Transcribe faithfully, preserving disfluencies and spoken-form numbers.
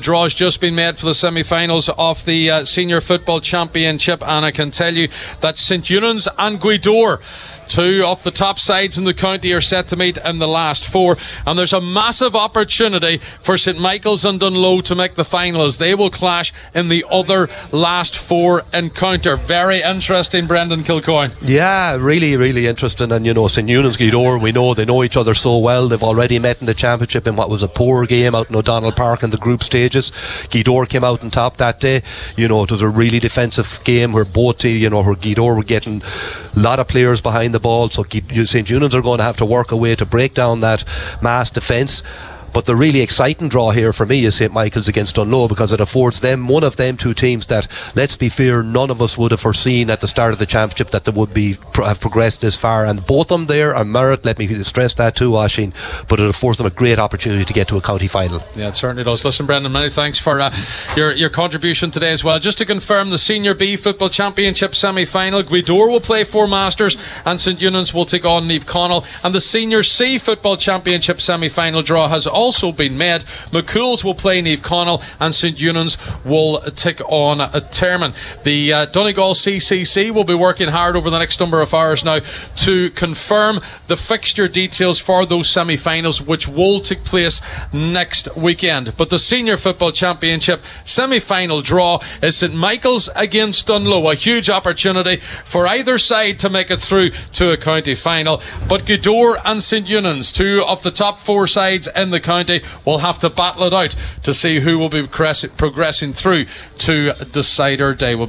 draw has just been made for the semi-finals of the uh, Senior Football Championship, and I can tell you that St Eunan's and Gweedore, two of the top sides in the county, are set to meet in the last four, and there's a massive opportunity for St Michael's and Dunloe to make the final, as they will clash in the other last four encounter. Very interesting, Brendan Kilcoyne. Yeah, really, really interesting. And you know, St Eunan's, Gweedore, we know they know each other so well. They've already met in the championship in what was a poor game out in O'Donnell Park in the group stages. Gweedore came out on top that day. You know, it was a really defensive game where both, you know, where Gweedore were getting a lot of players behind the ball, so St Eunan's are going to have to work a way to break down that mass defence. But the really exciting draw here for me is St Michael's against Dunloe, because it affords them, one of them two teams that, let's be fair, none of us would have foreseen at the start of the championship that they would be have progressed this far, and both of them there are merit, let me stress that too, Oisín, but it affords them a great opportunity to get to a county final. Yeah, it certainly does. Listen, Brendan, many thanks for uh, your, your contribution today as well. Just to confirm, the Senior B Football Championship semi-final, Gweedore will play Four Masters and St Eunan's will take on Niamh Connell, and the Senior C Football Championship semi-final draw has also been made. McCool's will play Niamh Connell and St Eunan's will take on a Termon. The uh, Donegal C C C will be working hard over the next number of hours now to confirm the fixture details for those semi-finals, which will take place next weekend. But the Senior Football Championship semi-final draw is St Michael's against Dunloe, a huge opportunity for either side to make it through to a county final. But Gweedore and St Eunan's, two of the top four sides in the county, will have to battle it out to see who will be progressing through to Decider Day. We'll